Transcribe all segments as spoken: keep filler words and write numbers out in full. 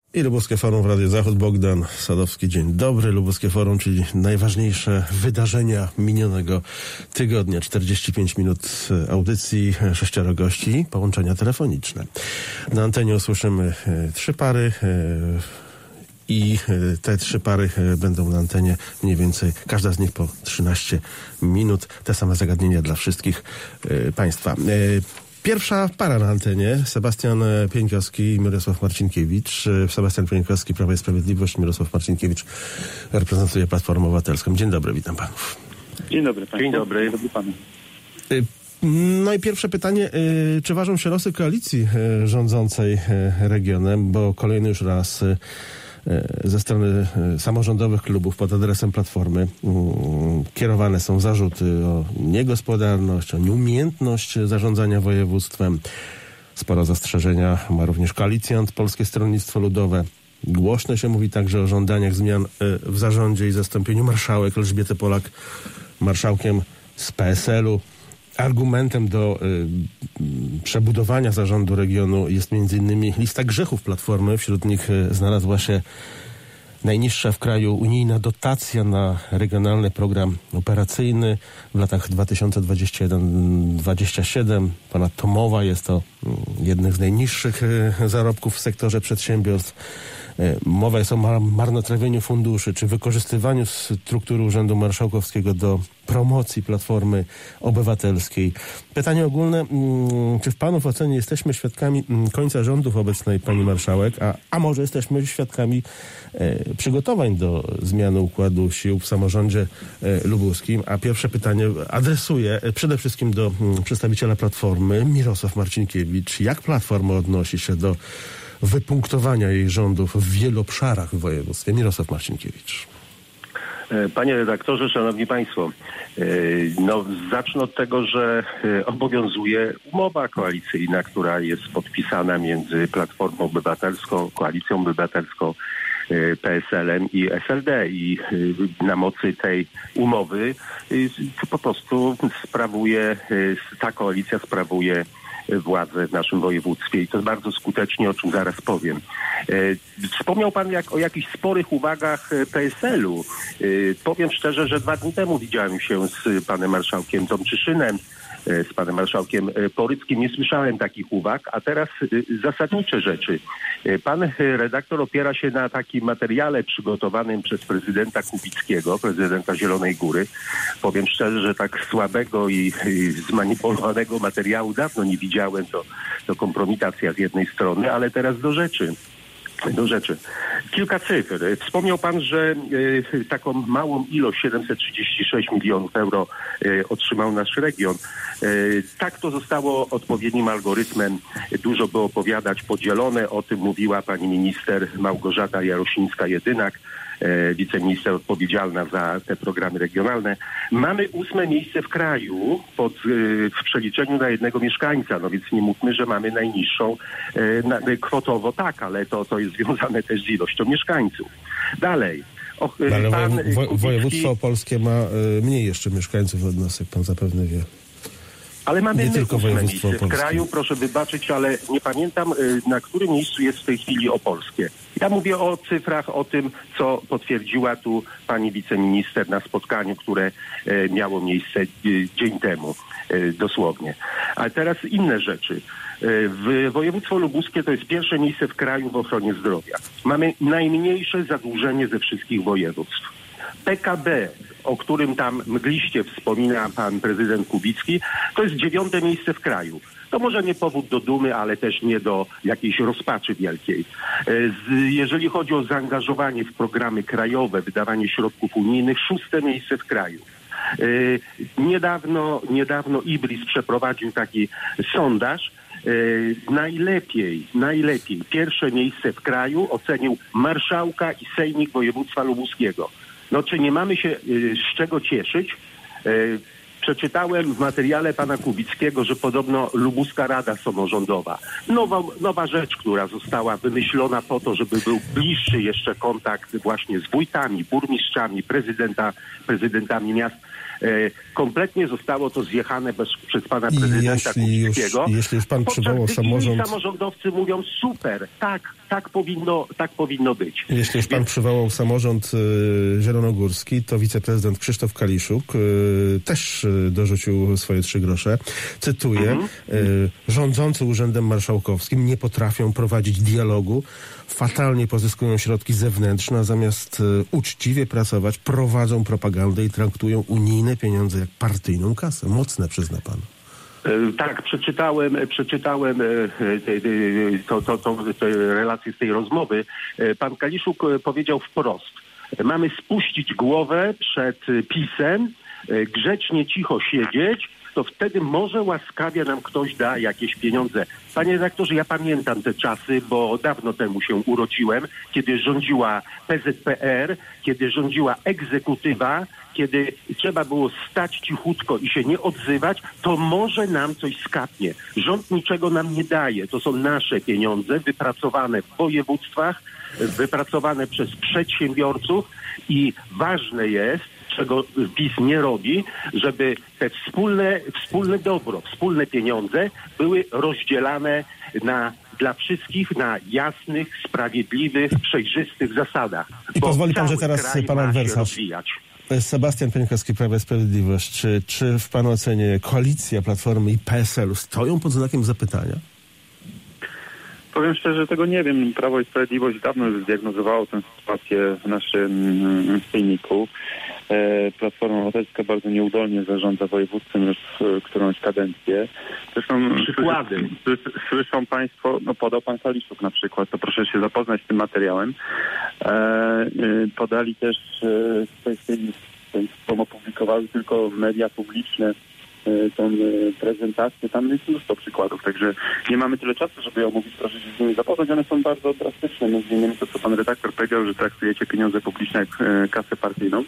I Lubuskie Forum w Radiu Zachód. Bogdan Sadowski, dzień dobry. Lubuskie Forum, czyli najważniejsze wydarzenia minionego tygodnia. czterdzieści pięć minut audycji, sześcioro gości, połączenia telefoniczne. Na antenie usłyszymy e, trzy pary e, i e, te trzy pary e, będą na antenie mniej więcej, każda z nich po trzynaście minut. Te same zagadnienia dla wszystkich e, Państwa. E, Pierwsza para na antenie, Sebastian Pieńkowski i Mirosław Marcinkiewicz. Sebastian Pieńkowski, Prawo i Sprawiedliwość, Mirosław Marcinkiewicz reprezentuje Platformę Obywatelską. Dzień dobry, witam panów. Dzień dobry państwu. Dzień dobry. Dzień dobry panu. No i pierwsze pytanie, czy ważą się losy koalicji rządzącej regionem, bo kolejny już raz ze strony samorządowych klubów pod adresem Platformy kierowane są zarzuty o niegospodarność, o nieumiejętność zarządzania województwem. Sporo zastrzeżenia ma również koalicjant Polskie Stronnictwo Ludowe. Głośno się mówi także o żądaniach zmian w zarządzie i zastąpieniu marszałek Elżbiety Polak marszałkiem z P S L u. Argumentem do y, przebudowania zarządu regionu jest między innymi lista grzechów Platformy. Wśród nich y, znalazła się najniższa w kraju unijna dotacja na regionalny program operacyjny w latach dwa tysiące dwudziestym pierwszym do dwudziestego siódmego. Ponadto mowa jest o y, jednych z najniższych y, zarobków w sektorze przedsiębiorstw. Mowa jest o marnotrawieniu funduszy, czy wykorzystywaniu struktury Urzędu Marszałkowskiego do promocji Platformy Obywatelskiej. Pytanie ogólne, czy w panów ocenie jesteśmy świadkami końca rządów obecnej pani marszałek, a, a może jesteśmy świadkami e, przygotowań do zmiany układu sił w samorządzie e, lubuskim? A pierwsze pytanie adresuję przede wszystkim do m, przedstawiciela Platformy, Mirosław Marcinkiewicz. Jak Platforma odnosi się do wypunktowania jej rządów w wielu obszarach w województwie? Mirosław Marcinkiewicz. Panie redaktorze, szanowni państwo, no zacznę od tego, że obowiązuje umowa koalicyjna, która jest podpisana między Platformą Obywatelską, Koalicją Obywatelską, P S L em i S L D i na mocy tej umowy po prostu sprawuje, ta koalicja sprawuje władzę w naszym województwie i to bardzo skutecznie, o czym zaraz powiem. Wspomniał pan jak, o jakichś sporych uwagach P S L u. Powiem szczerze, że dwa dni temu widziałem się z panem marszałkiem Tomczyszynem, z panem marszałkiem Poryckim. Nie słyszałem takich uwag, a teraz zasadnicze rzeczy. Pan redaktor opiera się na takim materiale przygotowanym przez prezydenta Kubickiego, prezydenta Zielonej Góry. Powiem szczerze, że tak słabego i, i zmanipulowanego materiału dawno nie widziałem. To, to kompromitacja z jednej strony, ale teraz do rzeczy. Do rzeczy. Kilka cyfr. Wspomniał pan, że y, taką małą ilość, siedemset trzydzieści sześć milionów euro y, otrzymał nasz region. Y, tak to zostało odpowiednim algorytmem. Dużo by opowiadać, podzielone. O tym mówiła pani minister Małgorzata Jarosińska-Jedynak, y, wiceminister odpowiedzialna za te programy regionalne. Mamy ósme miejsce w kraju pod, y, w przeliczeniu na jednego mieszkańca. No więc nie mówmy, że mamy najniższą y, na, kwotowo tak, ale to, to jest związane też z ilością mieszkańców. Dalej. O, ale pan wo, wo, Kubicki, województwo opolskie ma y, mniej jeszcze mieszkańców od nas, jak pan zapewne wie. Ale mamy nie tylko miejsce opolskie. w kraju, proszę wybaczyć, ale nie pamiętam, y, na którym miejscu jest w tej chwili opolskie. Ja mówię o cyfrach, o tym, co potwierdziła tu pani wiceminister na spotkaniu, które y, miało miejsce y, dzień temu, y, dosłownie. Ale teraz inne rzeczy. W województwo lubuskie to jest pierwsze miejsce w kraju w ochronie zdrowia. Mamy najmniejsze zadłużenie ze wszystkich województw. P K B, o którym tam mgliście wspomina pan prezydent Kubicki, to jest dziewiąte miejsce w kraju. To może nie powód do dumy, ale też nie do jakiejś rozpaczy wielkiej. Jeżeli chodzi o zaangażowanie w programy krajowe, wydawanie środków unijnych, szóste miejsce w kraju. Niedawno, niedawno Ibris przeprowadził taki sondaż. Yy, najlepiej, najlepiej pierwsze miejsce w kraju ocenił marszałka i sejmik województwa lubuskiego. No czy nie mamy się yy, z czego cieszyć? Yy, przeczytałem w materiale pana Kubickiego, że podobno Lubuska Rada Samorządowa. Nowa, nowa rzecz, która została wymyślona po to, żeby był bliższy jeszcze kontakt właśnie z wójtami, burmistrzami, prezydenta, prezydentami miast. Kompletnie zostało to zjechane bez, przez pana prezydenta jeśli Kubickiego. Już, jeśli już pan przywołał samorząd... Inni samorządowcy mówią super, tak, tak powinno, tak powinno być. Jeśli już pan Więc... przywołał samorząd y, zielonogórski, to wiceprezydent Krzysztof Kaliszuk y, też y, dorzucił swoje trzy grosze. Cytuję, mhm. y, rządzący Urzędem Marszałkowskim nie potrafią prowadzić dialogu, fatalnie pozyskują środki zewnętrzne, a zamiast y, uczciwie pracować, prowadzą propagandę i traktują unijne pieniądze jak partyjną kasę. Mocne, przyzna pan. Tak, przeczytałem, przeczytałem te, te, to, to, to, te relacje z tej rozmowy. Pan Kaliszuk powiedział wprost: mamy spuścić głowę przed PiS-em, grzecznie cicho siedzieć, to wtedy może łaskawie nam ktoś da jakieś pieniądze. Panie redaktorze, ja pamiętam te czasy, bo dawno temu się urodziłem, kiedy rządziła P Z P R, kiedy rządziła egzekutywa, kiedy trzeba było stać cichutko i się nie odzywać, to może nam coś skapnie. Rząd niczego nam nie daje. To są nasze pieniądze wypracowane w województwach, wypracowane przez przedsiębiorców i ważne jest, czego PiS nie robi, żeby te wspólne, wspólne dobro, wspólne pieniądze były rozdzielane na, dla wszystkich na jasnych, sprawiedliwych, przejrzystych zasadach. I pozwoli pan, że teraz pan adwersarz Sebastian Pieńkowski, Prawo i Sprawiedliwość. Czy, czy w pana ocenie koalicja Platformy i P S L-u stoją pod znakiem zapytania? Powiem szczerze, tego nie wiem. Prawo i Sprawiedliwość dawno już zdiagnozowało tę sytuację w naszym sejmiku. Platforma Obywatelska bardzo nieudolnie zarządza województwem już którąś kadencję. Zresztą przykłady. Słyszą, słyszą państwo, no podał pan Kaliszuk na przykład, to proszę się zapoznać z tym materiałem. E, podali też, e, opublikowały tylko media publiczne tą prezentację, tam jest mnóstwo przykładów, także nie mamy tyle czasu, żeby ją mówić, proszę się z nimi zapoznać, one są bardzo drastyczne, między innymi to, co pan redaktor powiedział, że traktujecie pieniądze publiczne jak kasę partyjną.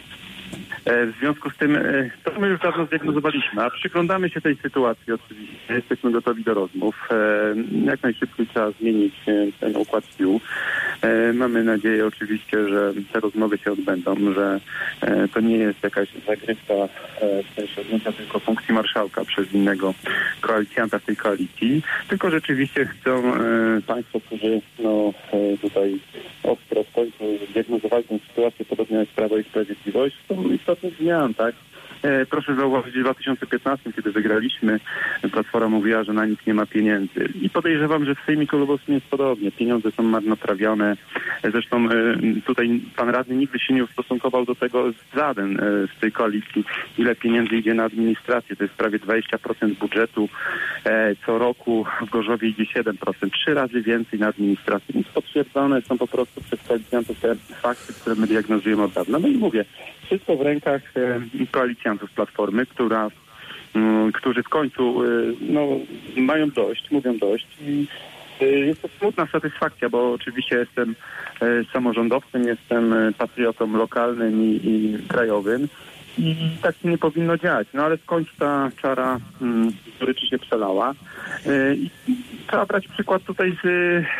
W związku z tym to my już dawno zdiagnozowaliśmy, a przyglądamy się tej sytuacji oczywiście, jesteśmy gotowi do rozmów. Jak najszybciej trzeba zmienić ten układ sił. Mamy nadzieję oczywiście, że te rozmowy się odbędą, że to nie jest jakaś zagrywka w sensie odjęcia tylko funkcji marszałka przez innego koalicjanta w tej koalicji, tylko rzeczywiście chcą państwo, którzy no, tutaj ostro w końcu zdiagnozowali tę sytuację, podobnie jak Prawo i Sprawiedliwość, są istotnych zmian, tak? Proszę zauważyć, w dwa tysiące piętnastym, kiedy wygraliśmy, Platforma mówiła, że na nic nie ma pieniędzy. I podejrzewam, że w Sejmiku Lubowskim jest podobnie. Pieniądze są marnotrawione. Zresztą tutaj pan radny nigdy się nie ustosunkował do tego żaden z tej koalicji, ile pieniędzy idzie na administrację. To jest prawie dwadzieścia procent budżetu. Co roku w Gorzowie idzie siedem procent. Trzy razy więcej na administrację. Więc potwierdzone są po prostu przez koalicjantów te fakty, które my diagnozujemy od dawna. No i mówię, wszystko w rękach koalicjantów Platformy, która, m, którzy w końcu y, no, mają dość, mówią dość i y, jest to smutna satysfakcja, bo oczywiście jestem y, samorządowcem, jestem y, patriotą lokalnym i, i krajowym i tak nie powinno działać. No ale w końcu ta czara mm, goryczy się przelała. Y, I trzeba brać przykład tutaj z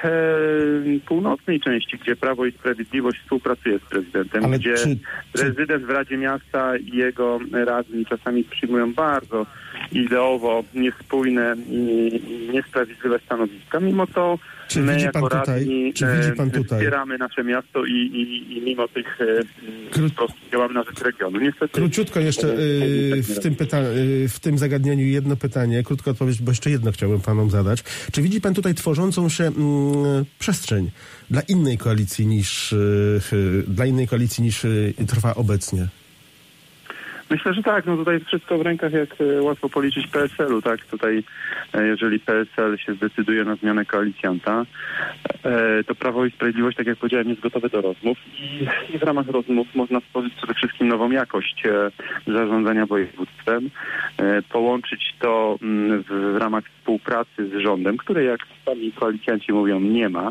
y, północnej części, gdzie Prawo i Sprawiedliwość współpracuje z prezydentem, ale gdzie czy, prezydent w Radzie Miasta i jego radni czasami przyjmują bardzo ideowo niespójne i, i niesprawiedliwe stanowiska. Mimo to czy my widzi jako pan tutaj, radni czy widzi pan tutaj? wspieramy nasze miasto i, i, i mimo tych Kró... po prostu działamy na rzecz regionu. Niestety, króciutko jeszcze yy, w, tym pyta- yy, w tym zagadnieniu jedno pytanie, krótko odpowiedź, bo jeszcze jedno chciałbym panom zadać. Czy widzi pan tutaj tworzącą się yy, przestrzeń dla innej koalicji niż yy, dla innej koalicji niż yy, trwa obecnie? Myślę, że tak. No tutaj jest wszystko w rękach, jak łatwo policzyć P S L-u, tak? Tutaj, jeżeli P S L się zdecyduje na zmianę koalicjanta, to Prawo i Sprawiedliwość, tak jak powiedziałem, jest gotowe do rozmów i, i w ramach rozmów można stworzyć przede wszystkim nową jakość zarządzania województwem, połączyć to w ramach współpracy z rządem, której, jak sami koalicjanci mówią, nie ma,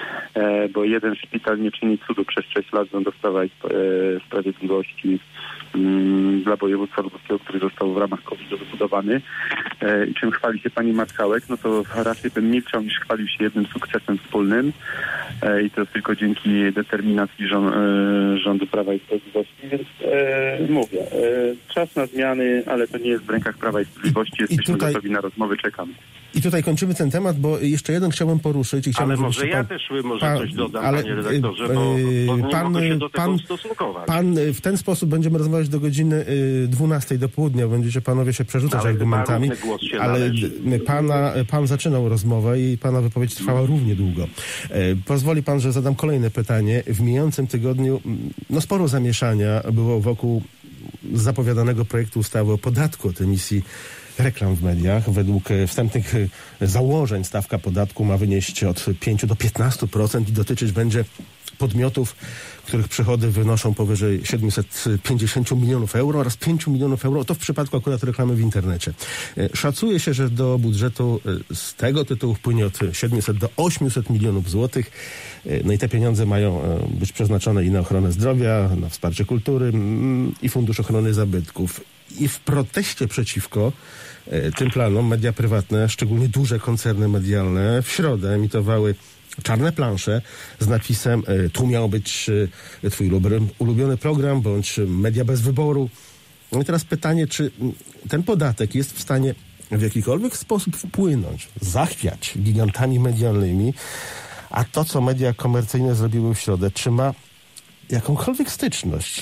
bo jeden szpital nie czyni cudu. Przez sześć lat rząd Prawa i Sprawiedliwości mm, dla województwa lubuskiego, który został w ramach kowida wybudowany. E, I czym chwali się pani marszałek, no to raczej bym milczał niż chwalił się jednym sukcesem wspólnym. E, I to tylko dzięki determinacji rząd, e, rządu Prawa i Sprawiedliwości. Więc e, mówię, e, czas na zmiany, ale to nie jest w rękach Prawa i Sprawiedliwości. Jesteśmy tutaj... gotowi na rozmowy, czekamy. I tutaj kończymy ten temat, bo jeszcze jeden chciałbym poruszyć. I chciałbym, ale może ja pan, też może pan, coś dodam, ale, panie redaktorze, bo, bo nie pan, mogę się do tego pan, ustosunkować. Pan w ten sposób będziemy rozmawiać do godziny dwunastej do południa. Będziecie panowie się przerzucać ale argumentami, ale pana, pan zaczynał rozmowę i pana wypowiedź trwała hmm. równie długo. Pozwoli pan, że zadam kolejne pytanie. W mijającym tygodniu no sporo zamieszania było wokół zapowiadanego projektu ustawy o podatku od emisji reklam w mediach. Według wstępnych założeń stawka podatku ma wynieść od pięciu do piętnastu procent i dotyczyć będzie podmiotów, których przychody wynoszą powyżej siedemset pięćdziesiąt milionów euro oraz pięć milionów euro. To w przypadku akurat reklamy w internecie. Szacuje się, że do budżetu z tego tytułu wpłynie od siedmiuset do ośmiuset milionów złotych. No i te pieniądze mają być przeznaczone i na ochronę zdrowia, na wsparcie kultury i Fundusz Ochrony Zabytków. I w proteście przeciwko tym planom media prywatne, szczególnie duże koncerny medialne, w środę emitowały czarne plansze z napisem tu miał być twój ulubiony program, bądź media bez wyboru. No i teraz pytanie, czy ten podatek jest w stanie w jakikolwiek sposób wpłynąć, zachwiać gigantami medialnymi, a to, co media komercyjne zrobiły w środę, czy ma jakąkolwiek styczność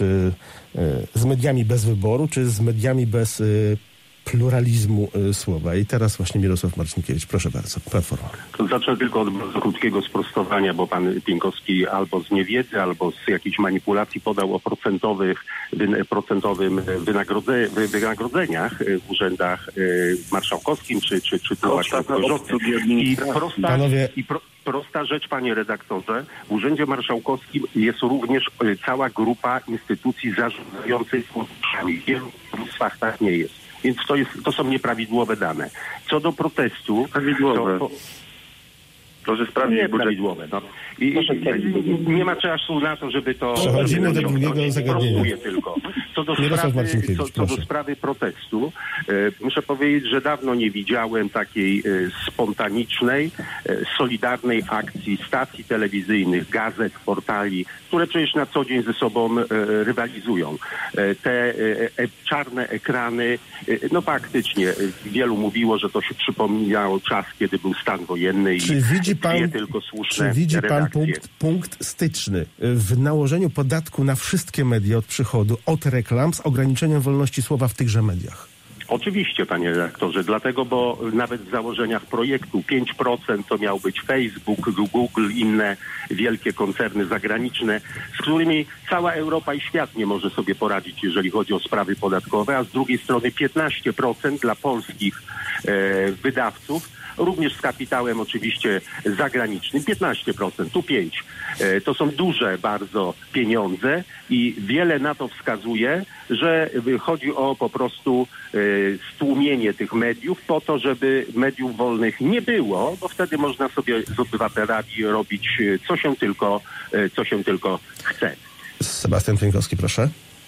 z mediami bez wyboru, czy z mediami bez pluralizmu słowa. I teraz właśnie Mirosław Marcinkiewicz. Proszę bardzo. Platforma. To zacznę tylko od bardzo krótkiego sprostania, bo pan Pieńkowski albo z niewiedzy, albo z jakiejś manipulacji podał o procentowych, procentowym wynagrodze, wynagrodzeniach w urzędach marszałkowskim, czy, czy, czy to właśnie I prosta, Panowie... i pro, prosta rzecz, panie redaktorze, w urzędzie marszałkowskim jest również cała grupa instytucji zarządzających funduszami. W wielu województwach tak nie jest. Więc to, jest, to są nieprawidłowe dane. Co do protestu... Prawidłowe. To, Proszę sprawdzić. Nie prawidłowe. No. I, i, nie ma czasu na to, żeby to... Przechodzimy do drugiego zagadnienia. Tylko. Co do sprawy, co, co do sprawy protestu, e, muszę powiedzieć, że dawno nie widziałem takiej e, spontanicznej, e, solidarnej akcji stacji telewizyjnych, gazet, portali, które przecież na co dzień ze sobą e, rywalizują. E, te e, e, czarne ekrany, e, no faktycznie e, wielu mówiło, że to się przypominało czas, kiedy był stan wojenny i czy widzi pan, tylko słuszne czy widzi pan redakcje. punkt, punkt styczny w nałożeniu podatku na wszystkie media od przychodu, od reklam z ograniczeniem wolności słowa w tychże mediach? Oczywiście, panie redaktorze, dlatego, bo nawet w założeniach projektu pięć procent to miał być Facebook, Google, inne wielkie koncerny zagraniczne, z którymi cała Europa i świat nie może sobie poradzić, jeżeli chodzi o sprawy podatkowe, a z drugiej strony piętnaście procent dla polskich e, wydawców, również z kapitałem oczywiście zagranicznym, piętnaście procent, tu pięć procent. E, to są duże bardzo pieniądze i wiele na to wskazuje, że chodzi o po prostu e, stłumienie tych mediów po to, żeby mediów wolnych nie było, bo wtedy można sobie z obywatelami robić co się tylko, e, co się tylko chce. Sebastian Pieńkowski, proszę.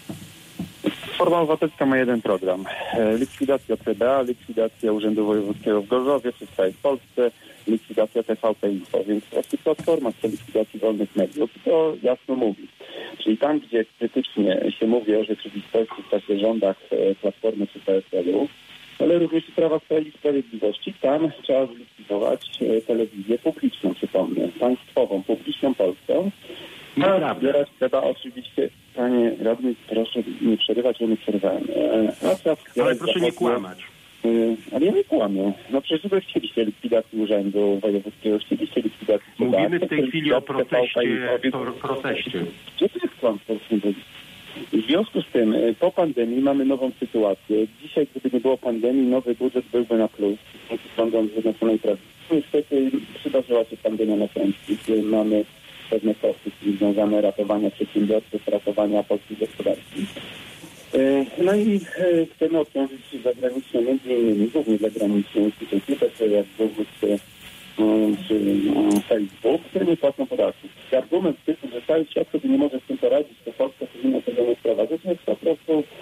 Platforma Obywatelska ma jeden program. Likwidacja C B A, likwidacja Urzędu Wojewódzkiego w Gorzowie czy w całej Polsce, likwidacja T V P Info. Więc właśnie Platforma chce likwidacji wolnych mediów. To jasno mówi. Czyli tam, gdzie krytycznie się mówi o rzeczywistości w czasie rządach Platformy czy P S L u, ale również i Prawa i Sprawiedliwości, tam trzeba zlikwidować telewizję publiczną, przypomnę, państwową, publiczną polską. A zbierać trzeba oczywiście, panie radny, proszę nie przerywać, bo nie przerywałem. A trzeba ale proszę nie kłamać. Ale ja nie kłamię. No przecież wy chcieliście likwidacji Urzędu Wojewódzkiego, chcieliście likwidacji... Mówimy w tej chwili o proteście. O proteście. Gdzie to jest kłamstwo? W związku z tym po pandemii mamy nową sytuację. Dzisiaj, gdyby nie było pandemii, nowy budżet byłby na plus. Rządem Zjednoczonej Prawicy. Niestety przydarzyła się pandemia na Śląsku, gdzie mamy pewne koszty związane ratowania przedsiębiorców, ratowania polskiej gospodarki. No i chcemy obciążyć zagraniczne, między innymi głównie zagraniczne instytucje, takie jak Google czy, czy Facebook, które nie płacą podatków. Argument typu, że cały świat sobie nie może z tym poradzić, to Polska powinna tego nie wprowadzać, jest po prostu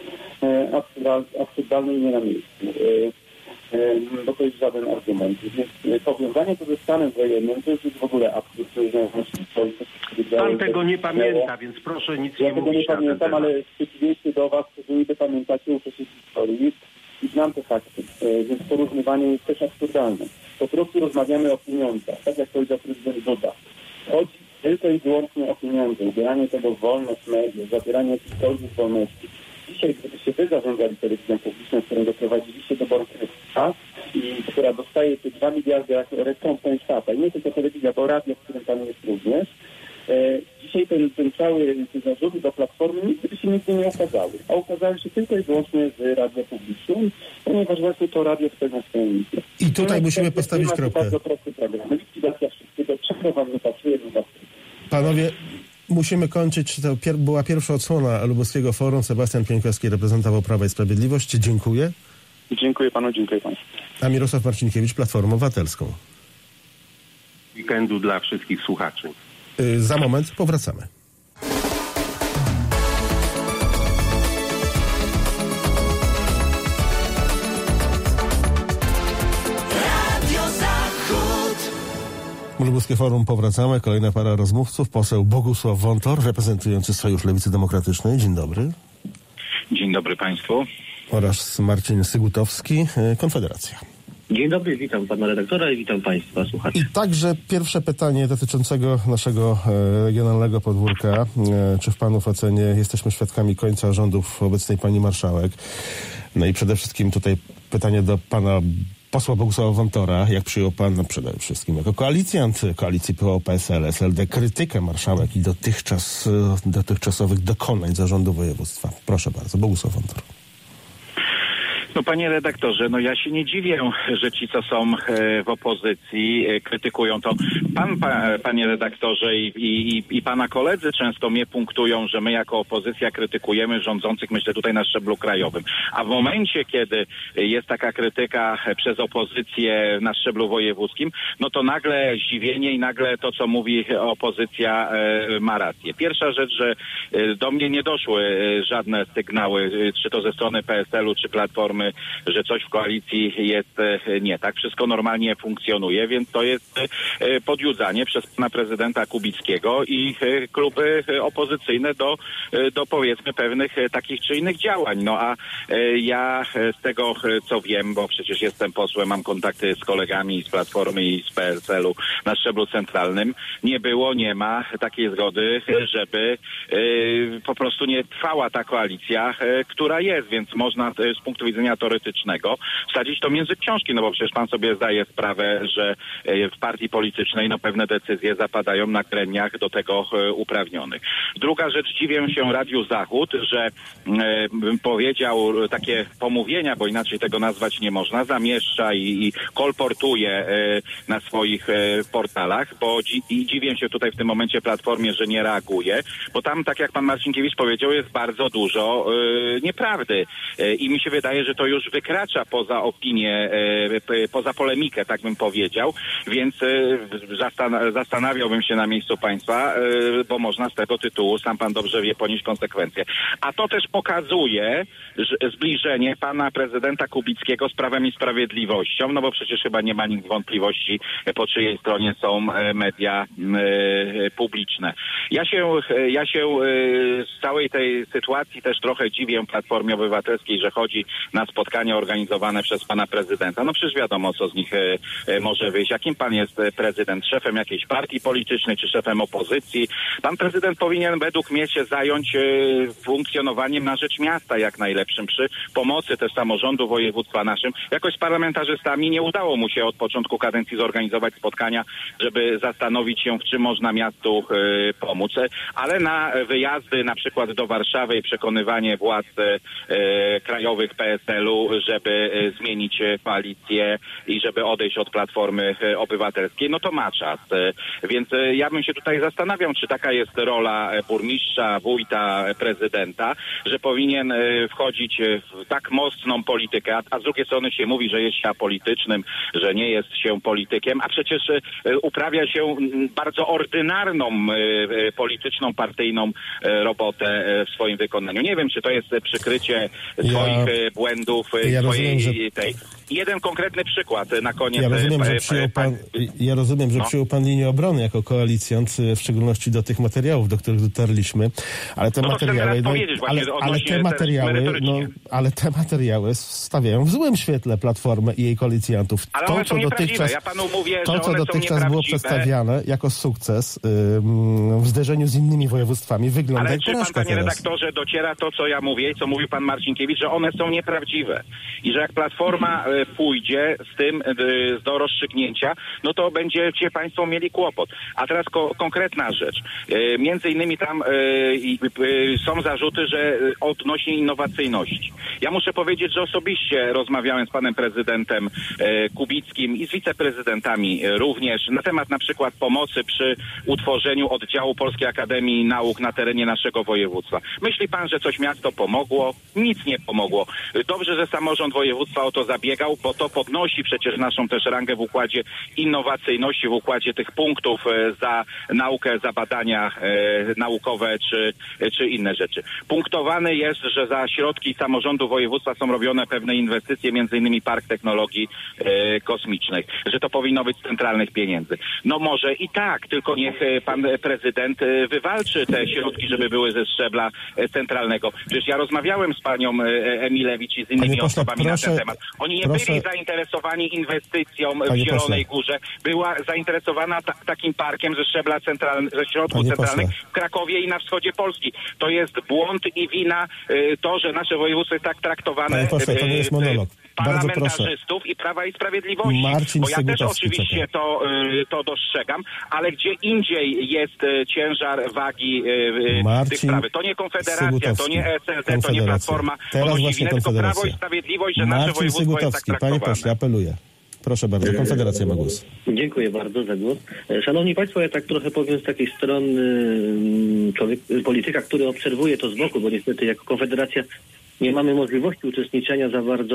absurdalne i nie na miejscu. Bo to jest żaden argument. Więc powiązanie to ze stanem wojennym to jest w ogóle absurd. Pan tego nie pamięta, więc proszę nic ja nie mówić Ja tego nie pamiętam, ale w przeciwieństwie do was, którzy niby pamiętacie, uczę się historii i znam te fakty. Więc porównywanie jest też absurdalne. Po prostu rozmawiamy o pieniądzach, tak jak powiedział prezydent Duda. Chodzi tylko i wyłącznie o pieniądze, ubieranie tego w wolność mediów, zabieranie jakichkolwiek wolności. Dzisiaj, gdybyście wy zarządzali telewizją publiczną, którą doprowadziliście do bankructwa i która dostaje te dwa miliardy jako rekompensata, i nie tylko telewizja, bo radio, w którym pan jest również, e, dzisiaj ten, ten cały te zarzuty do Platformy nigdy by się nigdy nie ukazały, a ukazały się tylko i wyłącznie z radia publicznym, ponieważ właśnie to radio spełnia swoją misję. I tutaj musimy postawić kropkę. Bardzo prosty program. Likwidacja wszystkiego, czego wam nie pasuje, nie pasuje. Panowie, musimy kończyć. To pier- była pierwsza odsłona Lubowskiego Forum. Sebastian Pieńkowski reprezentował Prawo i Sprawiedliwość. Dziękuję. Dziękuję panu, dziękuję państwu. A Mirosław Marcinkiewicz, Platformę Obywatelską. Weekendu dla wszystkich słuchaczy. Yy, za moment powracamy. Lubuskie Forum powracamy. Kolejna para rozmówców. Poseł Bogusław Wontor, reprezentujący Sojusz Lewicy Demokratycznej. Dzień dobry. Dzień dobry państwu. Oraz Marcin Sygutowski, Konfederacja. Dzień dobry, witam pana redaktora i witam państwa słuchaczy. I także pierwsze pytanie dotyczącego naszego e, regionalnego podwórka. E, czy w panów ocenie jesteśmy świadkami końca rządów obecnej pani marszałek? No i przede wszystkim tutaj pytanie do pana posła Bogusława Wontora. Jak przyjął pan, no przede wszystkim jako koalicjant koalicji P O, P S L, S L D, krytykę marszałek i dotychczas, dotychczasowych dokonań zarządu województwa? Proszę bardzo, Bogusław Wontor. No panie redaktorze, no ja się nie dziwię, że ci, co są e, w opozycji, e, krytykują to. Pan, pa, panie redaktorze i, i, i pana koledzy często mnie punktują, że my jako opozycja krytykujemy rządzących, myślę tutaj na szczeblu krajowym. A w momencie, kiedy jest taka krytyka przez opozycję na szczeblu wojewódzkim, no to nagle zdziwienie i nagle to, co mówi opozycja, e, ma rację. Pierwsza rzecz, że e, do mnie nie doszły e, żadne sygnały, e, czy to ze strony P S L-u, czy Platformy, że coś w koalicji jest nie tak. Wszystko normalnie funkcjonuje, więc to jest podjudzanie przez pana prezydenta Kubickiego i kluby opozycyjne do, do powiedzmy pewnych takich czy innych działań. No a ja z tego, co wiem, bo przecież jestem posłem, mam kontakty z kolegami z Platformy i z P S L-u na szczeblu centralnym, nie było, nie ma takiej zgody, żeby po prostu nie trwała ta koalicja, która jest, więc można z punktu widzenia teoretycznego wsadzić to między książki, no bo przecież pan sobie zdaje sprawę, że w partii politycznej no pewne decyzje zapadają na gremiach do tego uprawnionych. Druga rzecz, dziwię się Radiu Zachód, że bym powiedział takie pomówienia, bo inaczej tego nazwać nie można, zamieszcza i, i kolportuje na swoich portalach, bo dzi- i dziwię się tutaj w tym momencie Platformie, że nie reaguje, bo tam, tak jak pan Marcinkiewicz powiedział, jest bardzo dużo nieprawdy i mi się wydaje, że to już wykracza poza opinię, e, poza polemikę, tak bym powiedział, więc e, zastan- zastanawiałbym się na miejscu państwa, e, bo można z tego tytułu, sam pan dobrze wie, ponieść konsekwencje. A to też pokazuje że zbliżenie pana prezydenta Kubickiego z Prawem i Sprawiedliwością, no bo przecież chyba nie ma nikt wątpliwości, po czyjej stronie są e, media e, publiczne. Ja się, ja się e, z całej tej sytuacji też trochę dziwię Platformie Obywatelskiej, że chodzi na spotkania organizowane przez pana prezydenta. No przecież wiadomo, co z nich e, e, może wyjść. Jakim pan jest prezydent? Szefem jakiejś partii politycznej, czy szefem opozycji? Pan prezydent powinien według mnie się zająć e, funkcjonowaniem na rzecz miasta jak najlepszym, przy pomocy też samorządu województwa naszym. Jakoś z parlamentarzystami nie udało mu się od początku kadencji zorganizować spotkania, żeby zastanowić się, w czym można miastu e, pomóc. Ale na wyjazdy na przykład do Warszawy i przekonywanie władz e, krajowych P S L-u, żeby zmienić koalicję i żeby odejść od Platformy Obywatelskiej, no to ma czas. Więc ja bym się tutaj zastanawiał, czy taka jest rola burmistrza, wójta, prezydenta, że powinien wchodzić w tak mocną politykę, a, a z drugiej strony się mówi, że jest się apolitycznym, że nie jest się politykiem, a przecież uprawia się bardzo ordynarną polityczną, partyjną robotę w swoim wykonaniu. Nie wiem, czy to jest przykrycie swoich ja... błędów, błędów ja swojej rozumiem, że... tej. Jeden konkretny przykład na koniec. Ja rozumiem, że przyjął pan, ja rozumiem, że no. przyjął pan linię obrony jako koalicjant, w szczególności do tych materiałów, do których dotarliśmy, ale te no materiały, no, ale, ale te materiały, no, ale te materiały stawiają w złym świetle Platformę i jej koalicjantów. Ale to, one co są dotychczas, ja panu mówię, to, że co one dotychczas są było przedstawiane jako sukces ym, w zderzeniu z innymi województwami, wygląda ale jak czy pan, porażka panie teraz. redaktorze, dociera to, co ja mówię i co mówił pan Marcinkiewicz, że one są nieprawdziwe i że jak Platforma y, pójdzie z tym y, do rozstrzygnięcia, no to będziecie państwo mieli kłopot. A teraz ko- konkretna rzecz. Y, między innymi tam y, y, są zarzuty, że y, odnośnie innowacyjności. Ja muszę powiedzieć, że osobiście rozmawiałem z panem prezydentem y, Kubickim i z wiceprezydentami y, również na temat na przykład pomocy przy utworzeniu oddziału Polskiej Akademii Nauk na terenie naszego województwa. Myśli pan, że coś miasto pomogło? Nic nie pomogło. Dobrze, że samorząd województwa o to zabiegał, bo to podnosi przecież naszą też rangę w układzie innowacyjności, w układzie tych punktów e, za naukę, za badania e, naukowe czy, e, czy inne rzeczy. Punktowane jest, że za środki samorządu województwa są robione pewne inwestycje, między innymi Park Technologii e, Kosmicznych, że to powinno być z centralnych pieniędzy. No może i tak, tylko niech e, pan prezydent e, wywalczy te środki, żeby były ze szczebla e, centralnego. Przecież ja rozmawiałem z panią e, Emilewicz i z innymi Panie pośle, osobami proszę, na ten temat. Oni nie proszę, byli zainteresowani inwestycją Panie w Zielonej pośle. Górze. Była zainteresowana ta, takim parkiem ze szczebla centralnego, ze środków Panie centralnych pośle. w Krakowie i na wschodzie Polski. To jest błąd i wina y, to, że nasze województwo jest tak traktowane Panie pośle, to nie jest monolog. Bardzo proszę. parlamentarzystów i Prawa i Sprawiedliwości. Marcin Bo ja też Sygutowski oczywiście czeka. to, y, to dostrzegam, ale gdzie indziej jest y, ciężar wagi y, Marcin tych sprawy. To nie Konfederacja, to Sygutowski. nie S L D, to nie Konfederacja. Platforma, Teraz ponosi właśnie winę, tylko Prawo i Konfederacja. Sprawiedliwość, że nasze Marcin województwo jest tak Sygutowski, traktowane. panie pośle, apeluję. Proszę bardzo, Konfederacja ma głos. Dziękuję bardzo za głos. Szanowni Państwo, ja tak trochę powiem z takiej strony mm, człowiek, polityka, który obserwuje to z boku, bo niestety jako Konfederacja nie mamy możliwości uczestniczenia za bardzo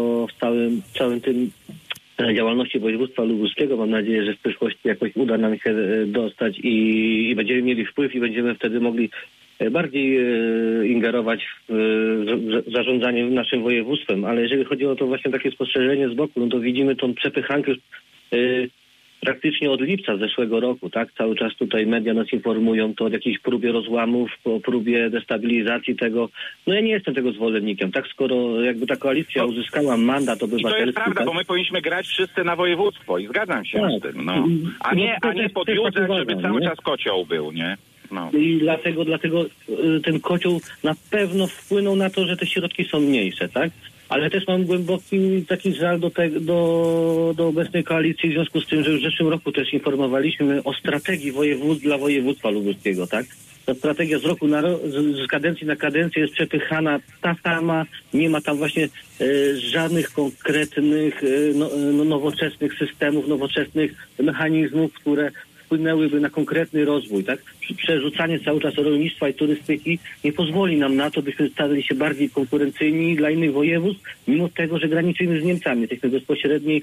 w całym, całym tym e, działalności województwa lubuskiego. Mam nadzieję, że w przyszłości jakoś uda nam się e, dostać i, i będziemy mieli wpływ i będziemy wtedy mogli e, bardziej e, ingerować w, w, w zarządzanie naszym województwem. Ale jeżeli chodzi o to właśnie takie spostrzeżenie z boku, no to widzimy tą przepychankę już e, praktycznie od lipca zeszłego roku, tak? Cały czas tutaj media nas informują to o jakiejś próbie rozłamów, o próbie destabilizacji tego. No ja nie jestem tego zwolennikiem, tak? Skoro jakby ta koalicja uzyskała mandat obywatelski. I to jest prawda, tak? bo my powinniśmy grać wszyscy na województwo i zgadzam się Tak. z tym, no. A nie, a nie podjudzać, żeby cały nie? czas kocioł był, nie? No. I dlatego, dlatego y, ten kocioł na pewno wpłynął na to, że te środki są mniejsze, tak? Ale też mam głęboki taki żal do, te, do, do obecnej koalicji w związku z tym, że już w zeszłym roku też informowaliśmy o strategii województw dla województwa lubuskiego, tak? Ta strategia z roku na rok, z, z kadencji na kadencję jest przepychana ta sama, nie ma tam właśnie e, żadnych konkretnych, e, no, no, nowoczesnych systemów, nowoczesnych mechanizmów, które wpłynęłyby na konkretny rozwój, tak? Przerzucanie cały czas rolnictwa i turystyki nie pozwoli nam na to, byśmy stali się bardziej konkurencyjni dla innych województw, mimo tego, że graniczymy z Niemcami. Jesteśmy bezpośredniej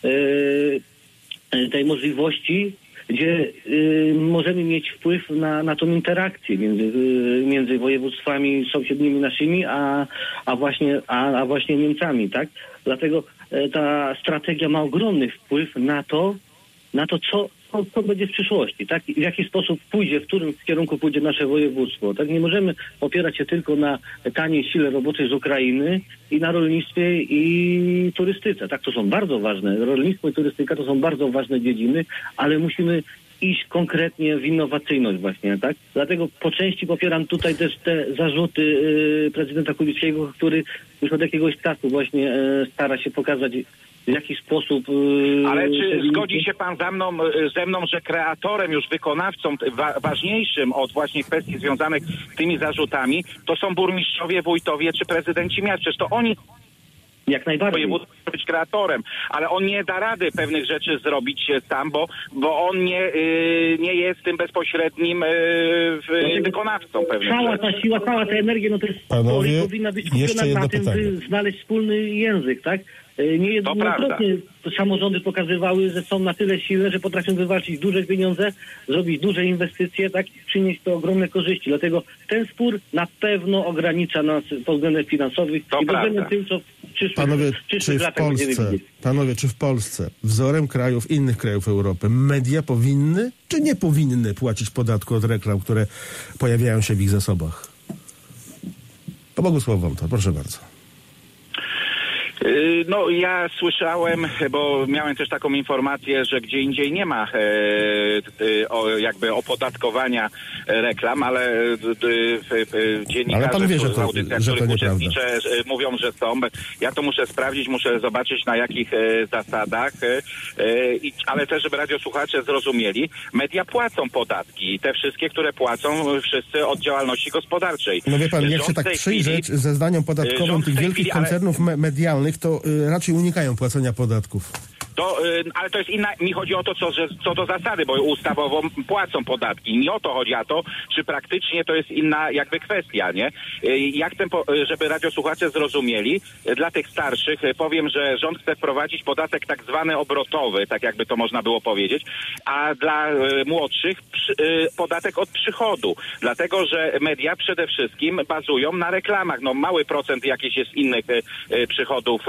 e, tej możliwości, gdzie y, możemy mieć wpływ na, na tą interakcję między, y, między województwami sąsiednimi naszymi, a, a, właśnie, a, a właśnie Niemcami, tak? Dlatego y, ta strategia ma ogromny wpływ na to, na to, co, co, co będzie w przyszłości, tak? I w jaki sposób pójdzie, w którym kierunku pójdzie nasze województwo, tak? Nie możemy opierać się tylko na taniej sile roboczej z Ukrainy i na rolnictwie i turystyce, tak? To są bardzo ważne, rolnictwo i turystyka to są bardzo ważne dziedziny, ale musimy iść konkretnie w innowacyjność właśnie, tak? Dlatego po części popieram tutaj też te zarzuty yy, prezydenta Kubickiego, który już od jakiegoś czasu właśnie yy, stara się pokazać, w jaki sposób... Yy, Ale czy te... zgodzi się pan ze mną, ze mną, że kreatorem, już wykonawcą wa- ważniejszym od właśnie kwestii związanych z tymi zarzutami, to są burmistrzowie, wójtowie czy prezydenci miast? Przecież to oni Jak najbardziej. może być kreatorem, ale on nie da rady pewnych rzeczy zrobić sam, bo, bo on nie, yy, nie jest tym bezpośrednim yy, w, wykonawcą pewnych Cała rzeczy. ta siła, cała ta energia, no to jest Panowie, powinna być jeszcze skupiona jedno na tym, pytanie. by znaleźć wspólny język, tak? Niejednokrotnie samorządy pokazywały, że są na tyle silne, że potrafią wywalczyć duże pieniądze, zrobić duże inwestycje, tak, i przynieść to ogromne korzyści. Dlatego ten spór na pewno ogranicza nas pod względem finansowym To i pod względem prawda. tym, co przyszłych, Panowie, przyszłych czy w latach będziemy Polsce, widzieć. panowie, czy w Polsce, wzorem krajów, innych krajów Europy, media powinny, czy nie powinny płacić podatku od reklam, które pojawiają się w ich zasobach? Po Bogusław Wontor, proszę bardzo. No ja słyszałem, bo miałem też taką informację, że gdzie indziej nie ma e, e, o, jakby opodatkowania reklam, ale e, e, dziennikarze, ale pan wie, że to, w audycjach, że to których nieprawda. uczestniczę, e, mówią, że są. Ja to muszę sprawdzić, muszę zobaczyć na jakich e, zasadach, e, e, i, ale też, żeby radiosłuchacze zrozumieli, media płacą podatki. Te wszystkie, które płacą wszyscy od działalności gospodarczej. No wie pan, jak Rząd się w tak tej przyjrzeć chwili, zeznaniom podatkowym rząd w tych tej wielkich chwili, ale- koncernów me- medialnych, to y, raczej unikają płacenia podatków. To, y, ale to jest inna, mi chodzi o to, co, że, co do zasady, bo ustawowo płacą podatki. Nie o to chodzi, a to, czy praktycznie to jest inna jakby kwestia, nie? Y, ja chcę, po, żeby radiosłuchacze zrozumieli, y, dla tych starszych y, powiem, że rząd chce wprowadzić podatek tak zwany obrotowy, tak jakby to można było powiedzieć, a dla y, młodszych przy, y, podatek od przychodu, dlatego, że media przede wszystkim bazują na reklamach. No mały procent jakichś jest innych y, y, przychodów y,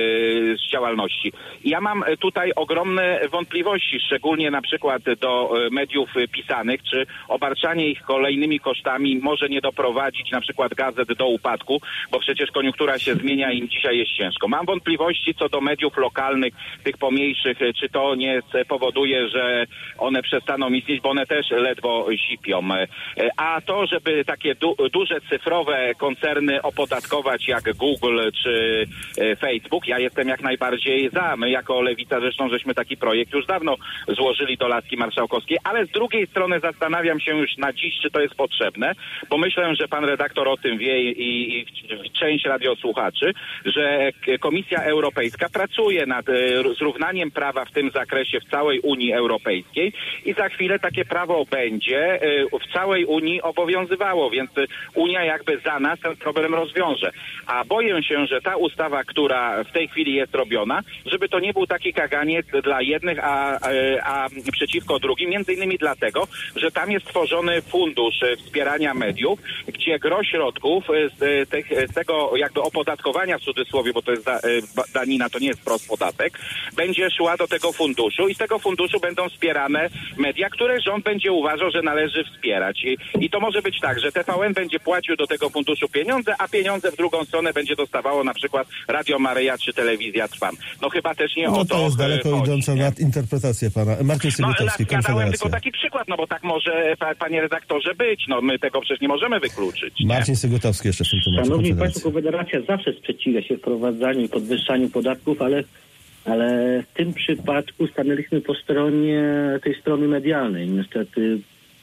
z działalności. I ja mam tutaj ogromne wątpliwości, szczególnie na przykład do mediów pisanych, czy obarczanie ich kolejnymi kosztami może nie doprowadzić na przykład gazet do upadku, bo przecież koniunktura się zmienia i im dzisiaj jest ciężko. Mam wątpliwości co do mediów lokalnych, tych pomniejszych, czy to nie spowoduje, że one przestaną istnieć, bo one też ledwo sipią. A to, żeby takie du- duże cyfrowe koncerny opodatkować jak Google czy Facebook, ja jestem jak najbardziej za. My jako Lewica zresztą żeśmy taki projekt już dawno złożyli do laski marszałkowskiej, ale z drugiej strony zastanawiam się już na dziś, czy to jest potrzebne, bo myślę, że pan redaktor o tym wie i, i część radiosłuchaczy, że Komisja Europejska pracuje nad e, zrównaniem prawa w tym zakresie w całej Unii Europejskiej i za chwilę takie prawo będzie e, w całej Unii obowiązywało, więc Unia jakby za nas ten problem rozwiąże. A boję się, że ta ustawa, która w tej chwili jest robiona, żeby to nie był taki kaganiec dla jednych, a, a, a przeciwko drugim, między innymi dlatego, że tam jest tworzony fundusz wspierania mediów, gdzie gro środków z, tych, z tego jakby opodatkowania w cudzysłowie, bo to jest da, danina, to nie jest wprost podatek, będzie szła do tego funduszu i z tego funduszu będą wspierane media, które rząd będzie uważał, że należy wspierać. I, i to może być tak, że T V N będzie płacił do tego funduszu pieniądze, a pieniądze w drugą stronę będzie dostawało na przykład Radio Maryja czy Telewizja Trwam. No chyba też nie No o to to jest daleko chodzi, idąca nie? nadinterpretacja pana. Marcin Sygutowski, No, ja dałem tylko Konfederacja. taki przykład, no bo tak może, panie redaktorze, być. No my tego przecież nie możemy wykluczyć. Nie? Marcin Sygutowski jeszcze w tym temacie. Szanowni Konfederacja. Państwo, Konfederacja zawsze sprzeciwia się wprowadzaniu i podwyższaniu podatków, ale, ale w tym przypadku stanęliśmy po stronie tej strony medialnej. Niestety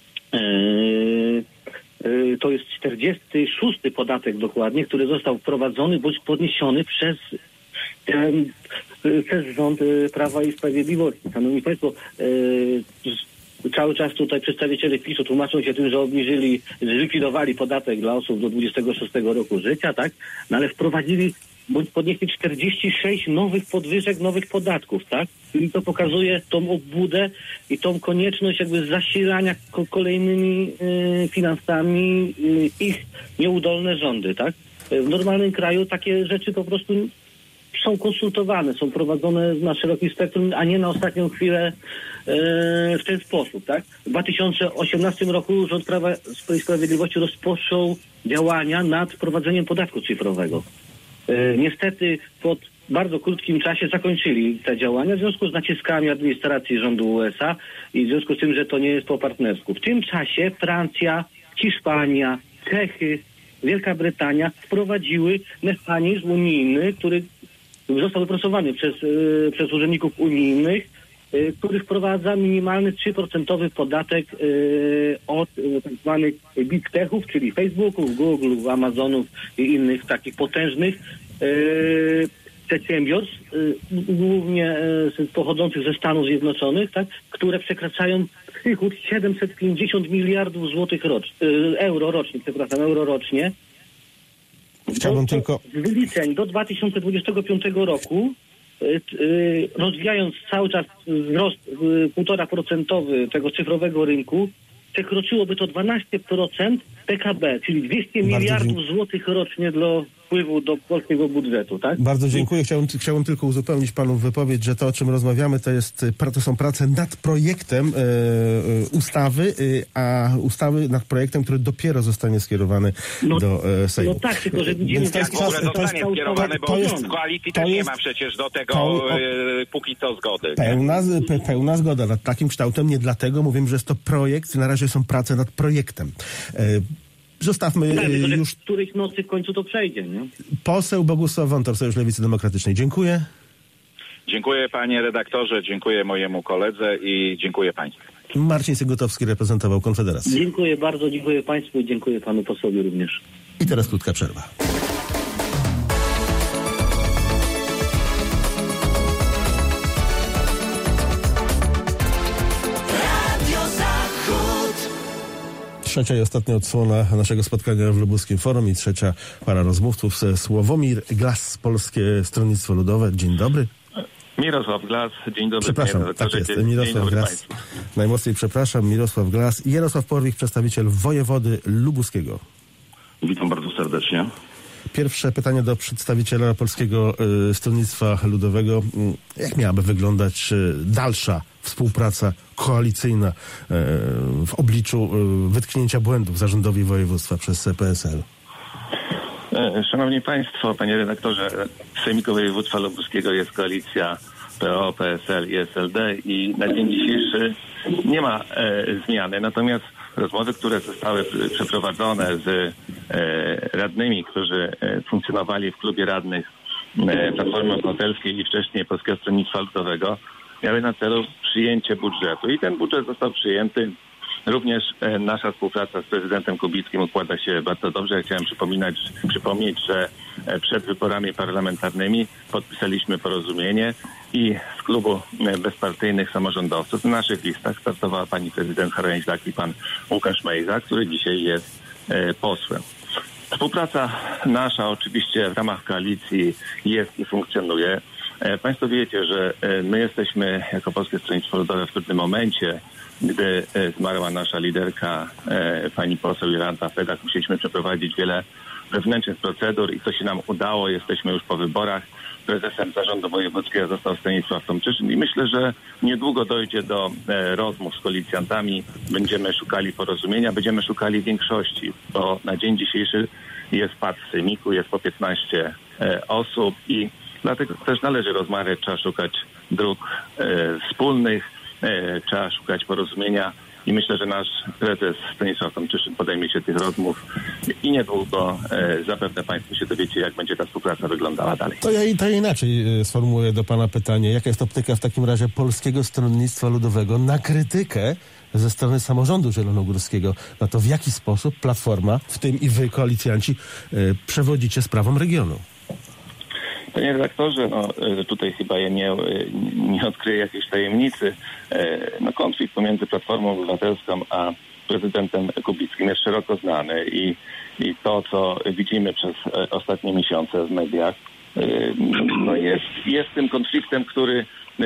yy, yy, to jest czterdziesty szósty podatek dokładnie, który został wprowadzony bądź podniesiony przez ten, przez rząd Prawa i Sprawiedliwości. Szanowni Państwo, yy, cały czas tutaj przedstawiciele PiSu tłumaczą się tym, że obniżyli, zlikwidowali podatek dla osób do dwudziestego szóstego roku życia, tak? No ale wprowadzili bądź podnieśli czterdzieści sześć nowych podwyżek, nowych podatków, tak? I to pokazuje tą obłudę i tą konieczność jakby zasilania ko- kolejnymi y, finansami y, ich nieudolne rządy, tak? W normalnym kraju takie rzeczy po prostu są konsultowane, są prowadzone na szerokim spektrum, a nie na ostatnią chwilę e, w ten sposób, tak? W dwa tysiące osiemnastym roku rząd Prawa i Sprawiedliwości rozpoczął działania nad wprowadzeniem podatku cyfrowego. E, niestety pod bardzo krótkim czasie zakończyli te działania w związku z naciskami administracji rządu U S A i w związku z tym, że to nie jest po partnersku. W tym czasie Francja, Hiszpania, Czechy, Wielka Brytania wprowadziły mechanizm unijny, który został wypracowany przez, y, przez urzędników unijnych, y, który wprowadza minimalny trzy procent podatek y, od y, tak zwanych big techów, czyli Facebooków, Google, Amazonów i innych takich potężnych y, przedsiębiorstw, y, głównie y, pochodzących ze Stanów Zjednoczonych, tak, które przekraczają przychód siedemset pięćdziesiąt miliardów złotych rocz, y, euro rocznie, przepraszam, euro rocznie. Chciałbym do, tylko... Z wyliczeń do dwa tysiące dwudziestego piątego roku, y, y, rozwijając cały czas wzrost y, półtora procentowy tego cyfrowego rynku, przekroczyłoby to dwanaście procent P K B, czyli dwieście Bardzo miliardów dziękuję. złotych rocznie dla wpływu do polskiego budżetu, tak? Bardzo dziękuję. Chciałbym, chciałbym tylko uzupełnić panu wypowiedź, że to, o czym rozmawiamy, to jest to są prace nad projektem e, ustawy, e, a ustawy nad projektem, który dopiero zostanie skierowany No, do e, Sejmu. no tak, tylko że widzimy, Więc to jak jest W ogóle czas, to jest, zostanie skierowany, bo to jest, w koalicji to też nie jest- ma przecież do tego to- e, póki co zgody. nie? Pełna, z- pe, pełna zgoda nad takim kształtem. Nie dlatego mówię, że jest to projekt. Na razie są prace nad projektem. E, Zostawmy tak, e, tylko, że już którejś nocy w końcu to przejdzie, nie? poseł Bogusław Wątor, Sojusz Lewicy Demokratycznej. Dziękuję. Dziękuję panie redaktorze, dziękuję mojemu koledze i dziękuję państwu. Marcin Sygutowski reprezentował Konfederację. Dziękuję bardzo, dziękuję państwu i dziękuję panu posłowi również. I teraz krótka przerwa. Trzecia i ostatnia odsłona naszego spotkania w Lubuskim Forum i trzecia para rozmówców. Sławomir Glas, Polskie Stronnictwo Ludowe. Dzień dobry. Mirosław Glas, dzień dobry. Przepraszam, panie tak redaktorze. jest. Dzień Mirosław dobry Glas. państwu. Najmocniej przepraszam. Mirosław Glas i Jarosław Porwik, przedstawiciel wojewody lubuskiego. Witam bardzo serdecznie. Pierwsze pytanie do przedstawiciela Polskiego y, Stronnictwa Ludowego. Y, Jak miałaby wyglądać y, dalsza współpraca koalicyjna y, w obliczu y, wytknięcia błędów zarządowi województwa przez P S L? E, Szanowni Państwo, panie redaktorze, w Sejmiku Województwa Lubuskiego jest koalicja P O, P S L i S L D i na dzień dzisiejszy nie ma e, zmiany. Natomiast rozmowy, które zostały przeprowadzone z e, radnymi, którzy e, funkcjonowali w klubie radnych e, Platformy Obywatelskiej i wcześniej Polskiego Stronnictwa Ludowego, miały na celu przyjęcie budżetu. I ten budżet został przyjęty. Również e, nasza współpraca z prezydentem Kubickim układa się bardzo dobrze. Ja chciałem przypominać, przypomnieć, że e, przed wyborami parlamentarnymi podpisaliśmy porozumienie i z klubu e, bezpartyjnych samorządowców na naszych listach startowała pani prezydent Harajńczak i pan Łukasz Mejza, który dzisiaj jest e, posłem. Współpraca nasza oczywiście w ramach koalicji jest i funkcjonuje. E, Państwo wiecie, że e, my jesteśmy jako Polskie Stronnictwo Ludowe w trudnym momencie. Gdy e, zmarła nasza liderka, e, pani poseł Jolanta Fedak, musieliśmy przeprowadzić wiele wewnętrznych procedur i to się nam udało. Jesteśmy już po wyborach. Prezesem zarządu wojewódzkiego został Stanisław Tomczyszyn i myślę, że niedługo dojdzie do e, rozmów z koalicjantami. Będziemy szukali porozumienia, będziemy szukali większości, bo na dzień dzisiejszy jest pad w sejmiku, jest po piętnaście e, osób i dlatego też należy rozmawiać, trzeba szukać dróg e, wspólnych, e, trzeba szukać porozumienia i myślę, że nasz prezes Stanisław Tomczyszyn podejmie się tych rozmów i niedługo e, zapewne Państwo się dowiecie, jak będzie ta współpraca wyglądała dalej. To ja, to ja inaczej y, sformułuję do pana pytanie. Jaka jest optyka w takim razie Polskiego Stronnictwa Ludowego na krytykę ze strony samorządu zielonogórskiego, na to w jaki sposób Platforma, w tym i wy, koalicjanci, y, przewodzicie sprawom regionu? Panie redaktorze, no tutaj chyba ja nie, nie odkryję jakiejś tajemnicy. No konflikt pomiędzy Platformą Obywatelską a prezydentem Kubickim jest szeroko znany i, i to, co widzimy przez ostatnie miesiące w mediach, no jest, jest tym konfliktem, który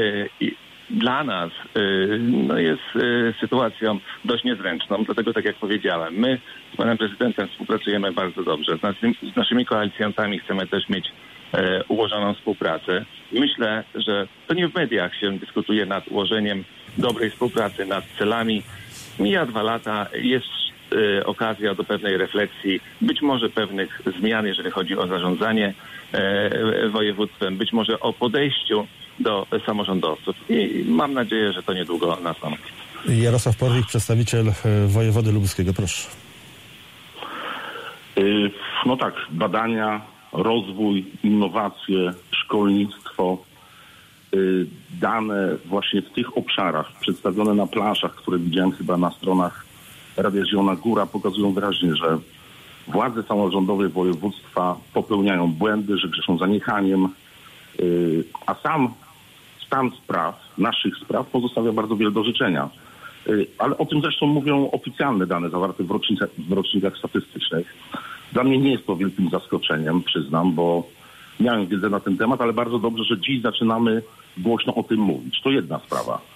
dla nas no jest sytuacją dość niezręczną, dlatego tak jak powiedziałem, my z panem prezydentem współpracujemy bardzo dobrze. Z, naszymi, z naszymi koalicjantami chcemy też mieć e, ułożoną współpracę. Myślę, że to nie w mediach się dyskutuje nad ułożeniem dobrej współpracy, nad celami. Mija dwa lata, jest e, okazja do pewnej refleksji, być może pewnych zmian, jeżeli chodzi o zarządzanie e, województwem, być może o podejściu do samorządowców i mam nadzieję, że to niedługo nastąpi. Jarosław Porwik, przedstawiciel wojewody lubuskiego, proszę. No tak, badania, rozwój, innowacje, szkolnictwo, dane właśnie w tych obszarach przedstawione na planszach, które widziałem chyba na stronach Radia Zielona Góra, pokazują wyraźnie, że władze samorządowe województwa popełniają błędy, że grzeszą zaniechaniem, a sam stan spraw, naszych spraw pozostawia bardzo wiele do życzenia. Ale o tym zresztą mówią oficjalne dane zawarte w rocznikach, w rocznikach statystycznych. Dla mnie nie jest to wielkim zaskoczeniem, przyznam, bo miałem wiedzę na ten temat, ale bardzo dobrze, że dziś zaczynamy głośno o tym mówić. To jedna sprawa.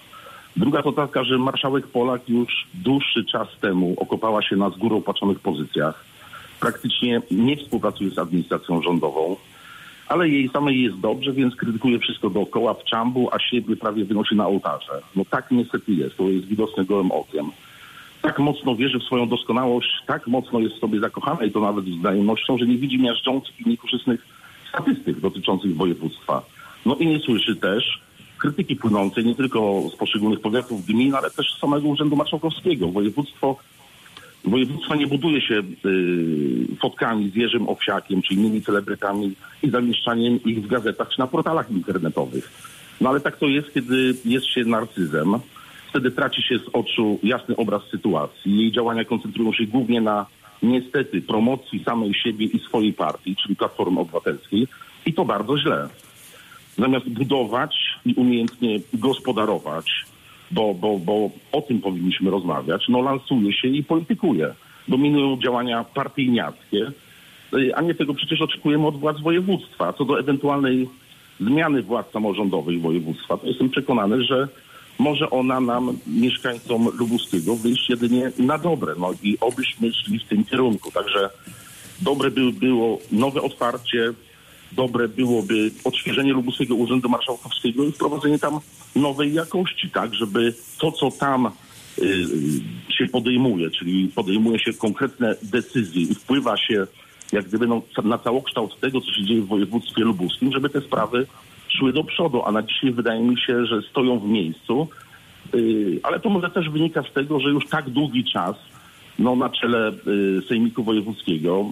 Druga to taka, że marszałek Polak już dłuższy czas temu okopała się na z góry opłaczonych pozycjach. Praktycznie nie współpracuje z administracją rządową, ale jej samej jest dobrze, więc krytykuje wszystko dookoła w czambu, a siebie prawie wynosi na ołtarze. No tak niestety jest, to jest widoczne gołym okiem. Tak mocno wierzy w swoją doskonałość, tak mocno jest w sobie zakochana i to nawet z wzajemnością, że nie widzi miażdżących i niekorzystnych statystyk dotyczących województwa. No i nie słyszy też krytyki płynącej nie tylko z poszczególnych powiatów, gmin, ale też z samego Urzędu Marszałkowskiego. Województwo, województwa nie buduje się y, fotkami z Jerzym Owsiakiem czy innymi celebrytami i zamieszczaniem ich w gazetach czy na portalach internetowych. No ale tak to jest, kiedy jest się narcyzem. Wtedy traci się z oczu jasny obraz sytuacji. Jej działania koncentrują się głównie na niestety promocji samej siebie i swojej partii, czyli Platformy Obywatelskiej, i to bardzo źle. Zamiast budować i umiejętnie gospodarować, bo, bo, bo o tym powinniśmy rozmawiać, no lansuje się i politykuje. Dominują działania partyjniackie, a nie tego przecież oczekujemy od władz województwa. Co do ewentualnej zmiany władz samorządowych województwa, to jestem przekonany, że może ona nam, mieszkańcom Lubuskiego, wyjść jedynie na dobre. No i obyśmy szli w tym kierunku. Także dobre by było nowe otwarcie, dobre byłoby odświeżenie Lubuskiego Urzędu Marszałkowskiego i wprowadzenie tam nowej jakości, tak, żeby to, co tam y, się podejmuje, czyli podejmuje się konkretne decyzje i wpływa się jak gdyby no, na całokształt tego, co się dzieje w województwie lubuskim, żeby te sprawy szły do przodu, a na dzisiaj wydaje mi się, że stoją w miejscu, yy, ale to może też wynika z tego, że już tak długi czas no, na czele y, Sejmiku Wojewódzkiego,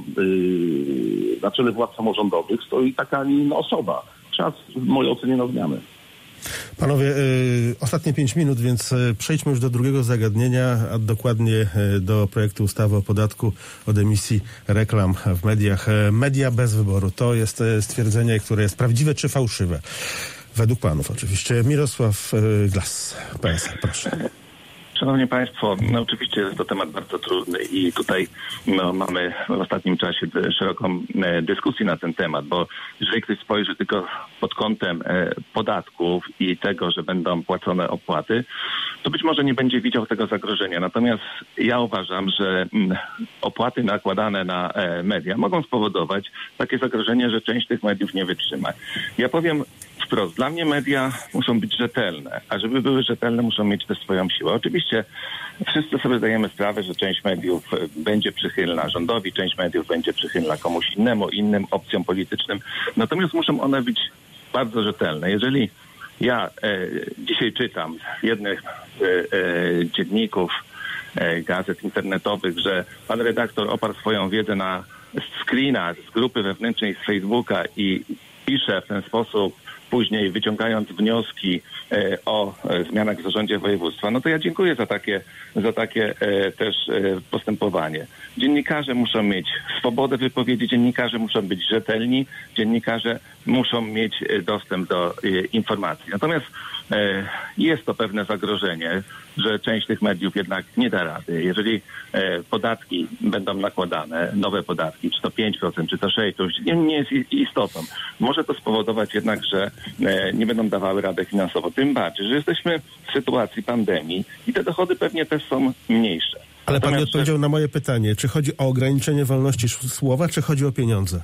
y, na czele władz samorządowych stoi taka, a nie inna osoba. Czas w mojej ocenie na zmianę. Panowie, y, ostatnie pięć minut, więc y, przejdźmy już do drugiego zagadnienia, a dokładnie y, do projektu ustawy o podatku od emisji reklam w mediach. Y, media bez wyboru. To jest y, stwierdzenie, które jest prawdziwe czy fałszywe? Według panów oczywiście. Mirosław y, Glas, P S L, proszę. Szanowni Państwo, no oczywiście jest to temat bardzo trudny i tutaj no, mamy w ostatnim czasie szeroką e, dyskusję na ten temat, bo jeżeli ktoś spojrzy tylko pod kątem e, podatków i tego, że będą płacone opłaty, to być może nie będzie widział tego zagrożenia. Natomiast ja uważam, że m, opłaty nakładane na e, media mogą spowodować takie zagrożenie, że część tych mediów nie wytrzyma. Ja powiem wprost, dla mnie media muszą być rzetelne, a żeby były rzetelne, muszą mieć też swoją siłę. Oczywiście wszyscy sobie zdajemy sprawę, że część mediów będzie przychylna rządowi, część mediów będzie przychylna komuś innemu, innym opcjom politycznym, natomiast muszą one być bardzo rzetelne. Jeżeli ja e, dzisiaj czytam w jednych e, e, dzienników, e, gazet internetowych, że pan redaktor oparł swoją wiedzę na screenach z grupy wewnętrznej z Facebooka i pisze w ten sposób, później wyciągając wnioski e, o e, zmianach w zarządzie województwa, no to ja dziękuję za takie, za takie e, też e, postępowanie. Dziennikarze muszą mieć swobodę wypowiedzi, dziennikarze muszą być rzetelni, dziennikarze muszą mieć e, dostęp do e, informacji. Natomiast e, jest to pewne zagrożenie, że część tych mediów jednak nie da rady. Jeżeli e, podatki będą nakładane, nowe podatki, czy to pięć procent, czy to sześć procent, to już nie, nie jest istotą. Może to spowodować jednak, że e, nie będą dawały radę finansowo. Tym bardziej, że jesteśmy w sytuacji pandemii i te dochody pewnie też są mniejsze. Ale pan nie Natomiast, odpowiedział na moje pytanie. Czy chodzi o ograniczenie wolności słowa, czy chodzi o pieniądze?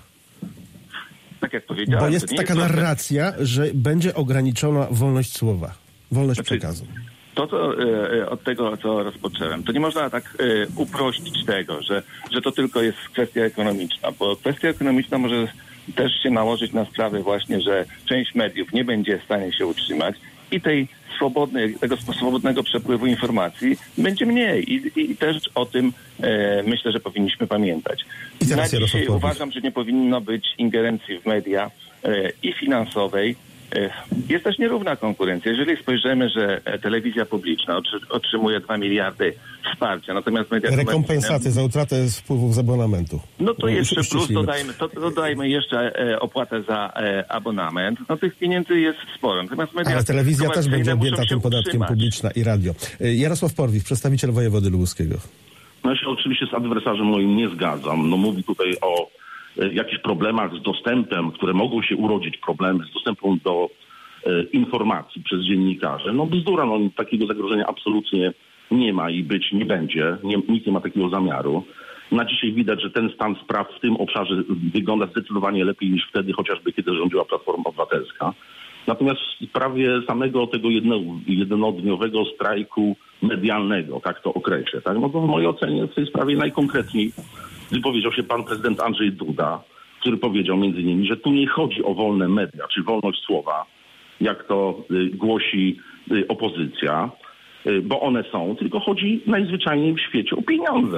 Tak jak powiedziałem, Bo jest to nie taka jest narracja, że będzie ograniczona wolność słowa, wolność Znaczy, przekazu. To, co e, od tego, co rozpocząłem, to nie można tak e, uprościć tego, że, że to tylko jest kwestia ekonomiczna, bo kwestia ekonomiczna może też się nałożyć na sprawę właśnie, że część mediów nie będzie w stanie się utrzymać i tej swobodnej, tego swobodnego przepływu informacji będzie mniej i, i też o tym e, myślę, że powinniśmy pamiętać. I teraz Na dzisiaj Jarosław uważam, że nie powinno być ingerencji w media e, i finansowej. Jest też nierówna konkurencja. Jeżeli spojrzymy, że telewizja publiczna otrzymuje dwa miliardy wsparcia, natomiast media rekompensaty za utratę wpływów z abonamentu. No to jeszcze plus dodajmy, to dodajmy jeszcze e, opłatę za e, abonament. No tych pieniędzy jest sporo. Natomiast media ale telewizja też będzie objęta tym podatkiem, utrzymać. publiczna i radio. Jarosław Porwich, przedstawiciel wojewody lubuskiego. No ja się oczywiście z adwersarzem moim nie zgadzam. No mówi tutaj o jakichś problemach z dostępem, które mogą się urodzić, problemy z dostępem do informacji przez dziennikarzy. No bzdura, no takiego zagrożenia absolutnie nie ma i być nie będzie. Nie, nikt nie ma takiego zamiaru. Na dzisiaj widać, że ten stan spraw w tym obszarze wygląda zdecydowanie lepiej niż wtedy, chociażby kiedy rządziła Platforma Obywatelska. Natomiast w sprawie samego tego jedno, jednodniowego strajku medialnego, tak to określę, tak? No to w mojej ocenie w tej sprawie najkonkretniej wypowiedział się pan prezydent Andrzej Duda, który powiedział między innymi, że tu nie chodzi o wolne media, czy wolność słowa, jak to y, głosi y, opozycja, y, bo one są, tylko chodzi najzwyczajniej w świecie o pieniądze.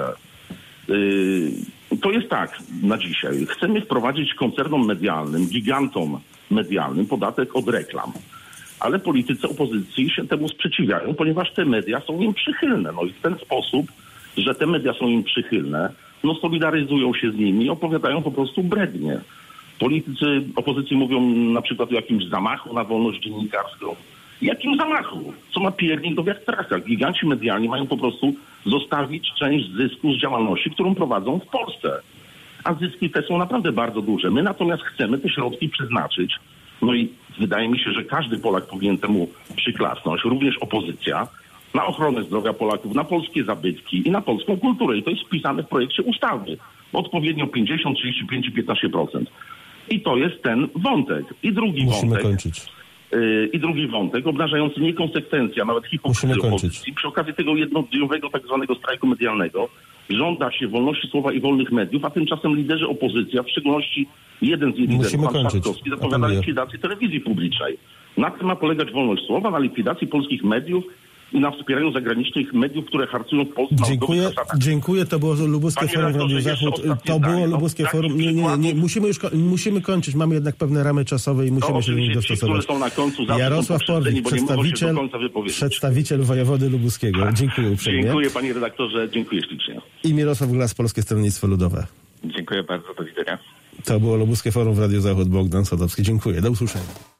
Y, to jest tak na dzisiaj. Chcemy wprowadzić koncernom medialnym, gigantom medialnym podatek od reklam. Ale politycy opozycji się temu sprzeciwiają, ponieważ te media są im przychylne. No i w ten sposób, że te media są im przychylne, no solidaryzują się z nimi i opowiadają po prostu brednie. Politycy opozycji mówią na przykład o jakimś zamachu na wolność dziennikarską. Jakim zamachu? Co ma piernik do wiatraka? Giganci medialni mają po prostu zostawić część zysku z działalności, którą prowadzą w Polsce. A zyski te są naprawdę bardzo duże. My natomiast chcemy te środki przeznaczyć. No i wydaje mi się, że każdy Polak powinien temu przyklasnąć, również opozycja, na ochronę zdrowia Polaków, na polskie zabytki i na polską kulturę. I to jest wpisane w projekcie ustawy. Odpowiednio pięćdziesiąt, trzydzieści pięć i piętnaście procent. I to jest ten wątek. I drugi Musimy wątek. kończyć. Yy, I drugi wątek, obnażający niekonsekwencję, a nawet hipokryzję opozycji. Przy okazji tego jednodniowego tak zwanego strajku medialnego żąda się wolności słowa i wolnych mediów, a tymczasem liderzy opozycji, a w szczególności jeden z jej liderów, pan Trzaskowski, zapowiada likwidację telewizji publicznej. Na tym ma polegać wolność słowa, na likwidacji polskich mediów i na wspieraniu zagranicznych mediów, które harcują w Polsce. Dziękuję, dziękuję. To było Lubuskie Forum w Radiu Zachód. To było Lubuskie no, Forum. Nie, nie, nie. Musimy już musimy kończyć. Mamy jednak pewne ramy czasowe i musimy no, się do nich dostosować. Ci, są na końcu, Jarosław Porwik, przedstawiciel, przedstawiciel wojewody lubuskiego. Dziękuję uprzejmie. Dziękuję panie redaktorze, dziękuję ślicznie. I Mirosław Glas, Polskie Stronnictwo Ludowe. Dziękuję bardzo, do widzenia. To było Lubuskie Forum w Radiu Zachód. Bogdan Sadowski. Dziękuję. Do usłyszenia.